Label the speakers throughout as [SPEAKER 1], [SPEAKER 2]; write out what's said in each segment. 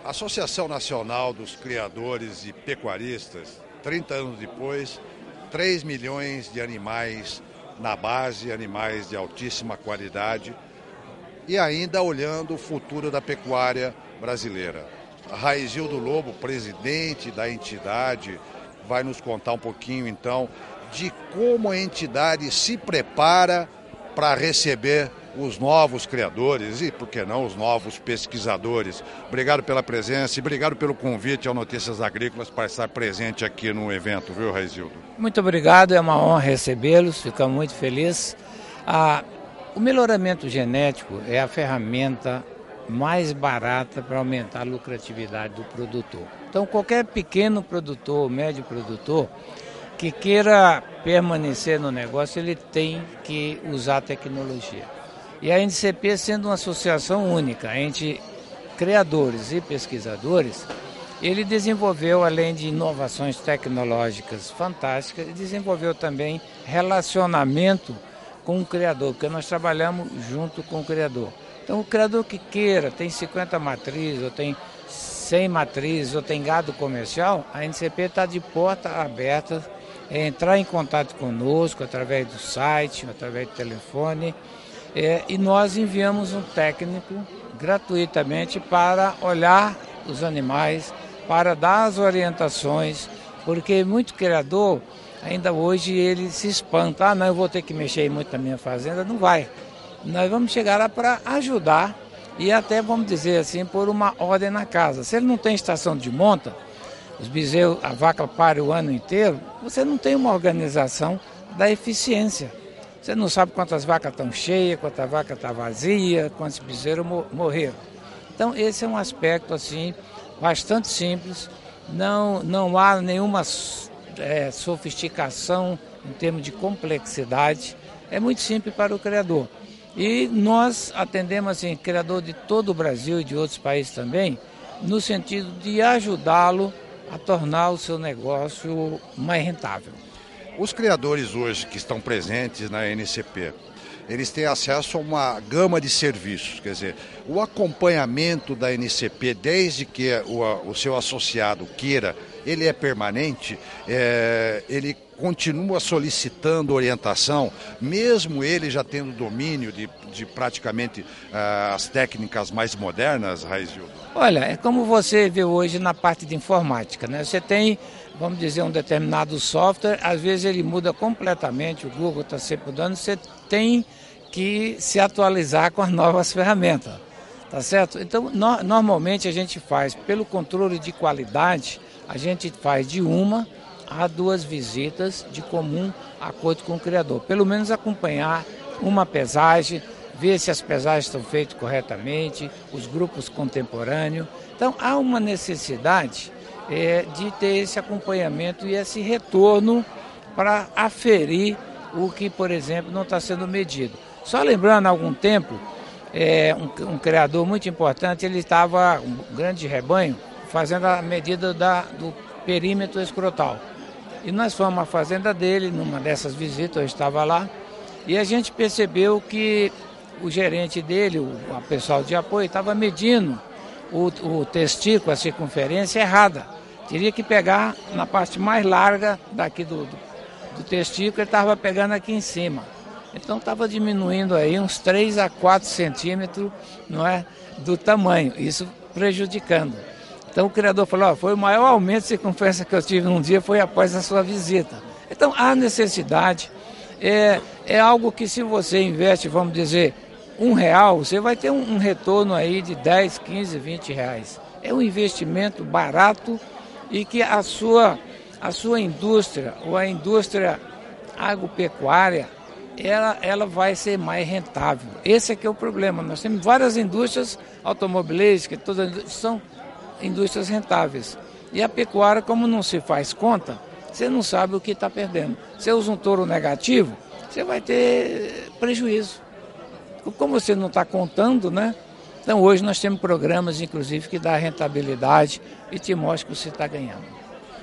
[SPEAKER 1] Associação Nacional dos Criadores e Pecuaristas, 30 anos depois, 3 milhões de animais na base, animais de altíssima qualidade, e ainda olhando o futuro da pecuária brasileira. Raizildo Lobo, presidente da entidade, vai nos contar um pouquinho então de como a entidade se prepara para receber os novos criadores e, por que não, os novos pesquisadores. Obrigado pela presença e obrigado pelo convite ao Notícias Agrícolas para estar presente aqui no evento, viu, Raizildo?
[SPEAKER 2] Muito obrigado, é uma honra recebê-los, ficamos muito felizes. O melhoramento genético é a ferramenta mais barata para aumentar a lucratividade do produtor. Então, qualquer pequeno produtor, médio produtor, que queira permanecer no negócio, ele tem que usar a tecnologia. E a NCP, sendo uma associação única entre criadores e pesquisadores, ele desenvolveu, além de inovações tecnológicas fantásticas, desenvolveu também relacionamento com o criador, porque nós trabalhamos junto com o criador. Então, o criador que queira, tem 50 matrizes, ou tem 100 matrizes, ou tem gado comercial, a NCP está de porta aberta, entrar em contato conosco através do site, através do telefone, e nós enviamos um técnico gratuitamente para olhar os animais, para dar as orientações, porque muito criador, ainda hoje, ele se espanta, não, eu vou ter que mexer muito na minha fazenda, não vai. Nós vamos chegar lá para ajudar e até, vamos dizer assim, pôr uma ordem na casa. Se ele não tem estação de monta, os bezerros, a vaca pare o ano inteiro, você não tem uma organização da eficiência. Você não sabe quantas vacas estão cheias, quantas vacas estão vazias, quantos bezerros morreram. Então, esse é um aspecto assim, bastante simples, não há nenhuma sofisticação em termos de complexidade, é muito simples para o criador. E nós atendemos assim, criador de todo o Brasil e de outros países também, no sentido de ajudá-lo a tornar o seu negócio mais rentável.
[SPEAKER 1] Os criadores hoje que estão presentes na NCP, eles têm acesso a uma gama de serviços, quer dizer, o acompanhamento da NCP, desde que o seu associado queira, ele é permanente, ele continua solicitando orientação, mesmo ele já tendo domínio de praticamente as técnicas mais modernas, Raizildo?
[SPEAKER 2] Olha, é como você vê hoje na parte de informática, né? Você tem, vamos dizer, um determinado software, às vezes ele muda completamente, o Google está sempre mudando, você tem que se atualizar com as novas ferramentas, tá certo? Então, normalmente a gente faz, pelo controle de qualidade, a gente faz de 1 a 2 visitas de comum acordo com o criador. Pelo menos acompanhar uma pesagem, ver se as pesagens estão feitas corretamente, os grupos contemporâneos. Então, há uma necessidade de ter esse acompanhamento e esse retorno para aferir o que, por exemplo, não está sendo medido. Só lembrando, há algum tempo, um criador muito importante, ele estava, um grande rebanho, fazendo a medida do perímetro escrotal. E nós fomos à fazenda dele, numa dessas visitas, eu estava lá, e a gente percebeu que o gerente dele, o pessoal de apoio, estava medindo o testículo, a circunferência errada. Teria que pegar na parte mais larga daqui do testículo, ele estava pegando aqui em cima. Então estava diminuindo aí uns 3 a 4 centímetros, não é, do tamanho, isso prejudicando. Então o criador falou, foi o maior aumento de circunferência que eu tive num dia, foi após a sua visita. Então há necessidade, é algo que se você investe, vamos dizer, R$1, você vai ter um retorno aí de 10, 15, 20 reais. É um investimento barato e que a sua indústria, ou a indústria agropecuária, ela vai ser mais rentável. Esse é que é o problema. Nós temos várias indústrias automobilísticas, todas são indústrias rentáveis. E a pecuária, como não se faz conta, você não sabe o que está perdendo. Você usa um touro negativo, você vai ter prejuízo. Como você não está contando, né? Então hoje nós temos programas, inclusive, que dá rentabilidade e te mostra que você está ganhando.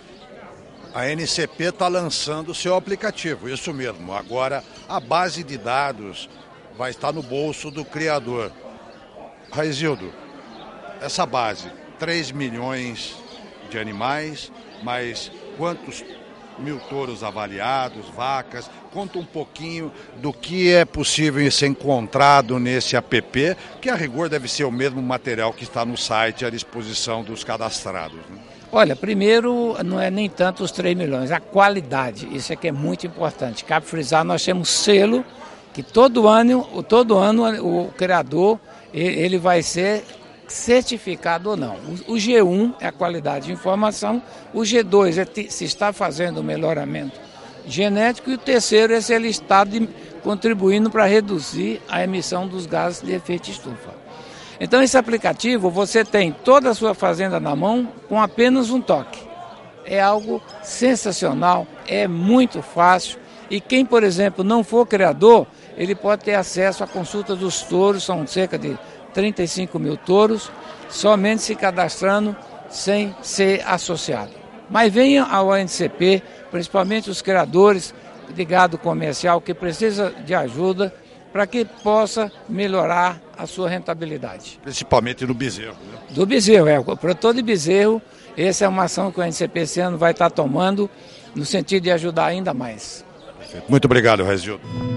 [SPEAKER 1] A NCP está lançando o seu aplicativo, isso mesmo. Agora a base de dados vai estar no bolso do criador. Raizildo, essa base 3 milhões de animais, mas quantos mil touros avaliados, vacas? Conta um pouquinho do que é possível ser encontrado nesse app, que a rigor deve ser o mesmo material que está no site à disposição dos cadastrados, né?
[SPEAKER 2] Olha, primeiro não é nem tanto os 3 milhões, a qualidade, isso é que é muito importante. Cabe frisar, nós temos selo que todo ano o criador ele vai ser certificado ou não. O G1 é a qualidade de informação, o G2 é se está fazendo o melhoramento genético e o terceiro é se ele está contribuindo para reduzir a emissão dos gases de efeito estufa. Então esse aplicativo você tem toda a sua fazenda na mão com apenas um toque. É algo sensacional, é muito fácil e quem, por exemplo, não for criador, ele pode ter acesso à consulta dos touros, são cerca de 35 mil touros, somente se cadastrando sem ser associado. Mas venha ao ANCP, principalmente os criadores de gado comercial que precisa de ajuda para que possa melhorar a sua rentabilidade.
[SPEAKER 1] Principalmente no bezerro, né?
[SPEAKER 2] Do bezerro, o produtor de bezerro, essa é uma ação que o ANCP esse ano vai estar tomando no sentido de ajudar ainda mais.
[SPEAKER 1] Perfeito. Muito obrigado, Regildo.